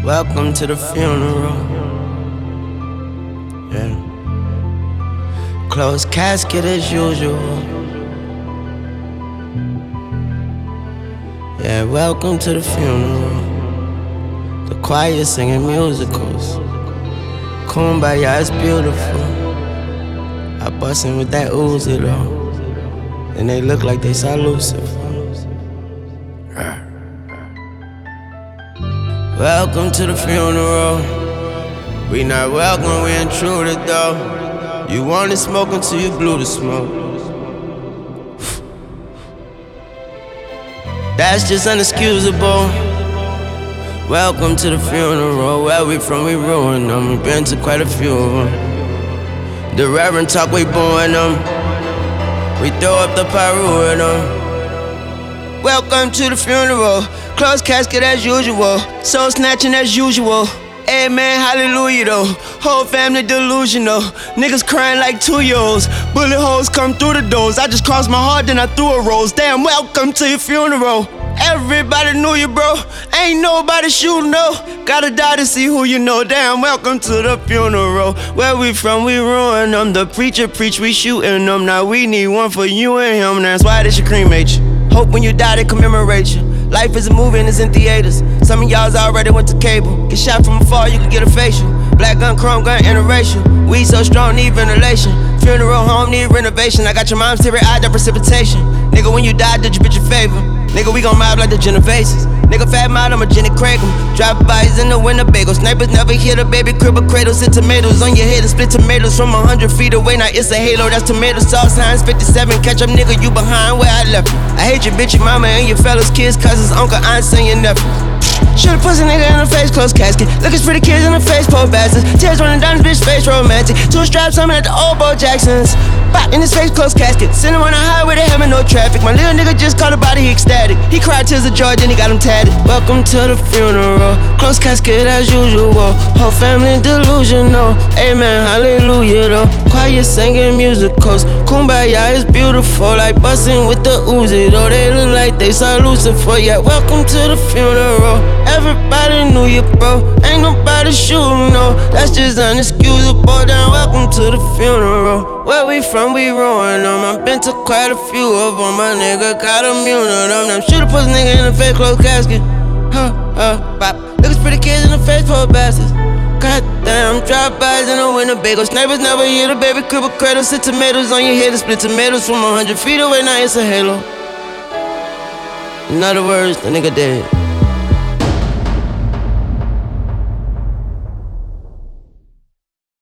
Welcome to the funeral. Yeah. Closed casket as usual. Yeah, welcome to the funeral. The choir singing musicals. Kumbaya is beautiful. I bust in with that Uzi though, and they look like they saw Lucifer. Welcome to the funeral. We not welcome, we intruded though. You wanted smoke until you blew the smoke. That's just unexcusable. Welcome to the funeral. Where we from, we ruin them. We been to quite a few of them. The Reverend talk, we booing them. We throw up the pyro with them. Welcome to the funeral. Closed casket as usual. Soul snatching as usual. Amen, hallelujah though. Whole family delusional. Niggas crying like 2-year-olds. Bullet holes come through the doors. I just crossed my heart, then I threw a rose. Damn, welcome to your funeral. Everybody knew you, bro. Ain't nobody shooting, no. Gotta die to see who you know. Damn, welcome to the funeral. Where we from, we ruin them. The preacher preach, we shooting them. Now we need one for you and him. That's why they should cremate you. Hope when you die, they commemorate you. Life is a movie and it's in theaters. Some of y'all's already went to cable. Get shot from afar, you can get a facial. Black gun, chrome gun, interracial. We so strong, need ventilation. Funeral home, need renovation. I got your mom's teary-eyed, that precipitation. Nigga, when you die, did you bitch your favor? Nigga, we gon' mob like the Genoveses. Nigga, fat mod, I'm a Jenny Craig. Drive-bys in the winter bagel. Snipers never hit a baby crib or cradle. Sit tomatoes on your head and split tomatoes from 100 feet away. Now it's a halo, that's tomato sauce. Heinz 57, catch up nigga, you behind where I left you. I hate your bitch, your mama, and your fellas, kids, cousins, uncle, aunts, and your nephews. Shoot a pussy nigga in the face, closed casket. Looking for the kids in the face, poor bastards. Tears running down this bitch face, romantic. 2 straps, I'm at the old Bo Jacksons. Bop in his face, closed casket. Send him on the highway, they having no traffic. My little nigga just caught a body, he ecstatic. He cried tears of joy, then he got him tatted. Welcome to the funeral. Closed casket as usual. Whole family delusional. Amen, hallelujah though. Choir singing musicals. Kumbaya is beautiful, like busting with the Uzi though. They look like they saw Lucifer. Yeah, welcome to the funeral. Everybody knew you, bro. Ain't nobody shooting, no. That's just unexcusable. Then welcome to the funeral. Where we from, we ruin them. I've been to quite a few of them. My nigga got immune to them. Them shoot a pussy nigga in the face, closed casket. Bop. Looks pretty kids in the face, poor bastards. Goddamn, drive-bys in the winter bagel. Snipers never hit a baby crib or cradle. Sit tomatoes on your head and split tomatoes from 100 feet away. Now it's a halo. In other words, the nigga dead.